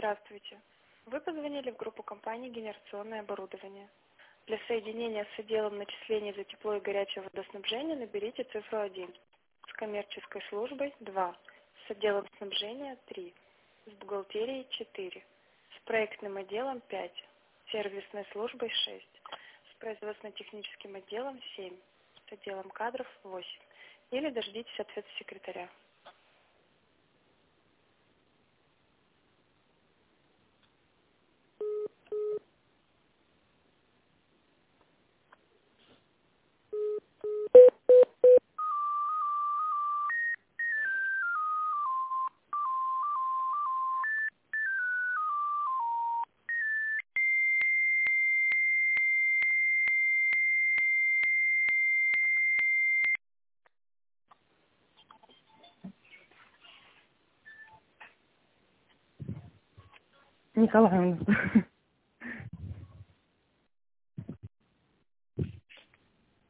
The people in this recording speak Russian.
Здравствуйте. Вы позвонили в группу компании «Генерационное оборудование». Для соединения с отделом начислений за тепло и горячее водоснабжение наберите цифру 1. С коммерческой службой 2. С отделом снабжения 3. С бухгалтерией 4. С проектным отделом 5. С сервисной службой 6. С производственно-техническим отделом 7. С отделом кадров 8. Или дождитесь ответа секретаря. Николаевна.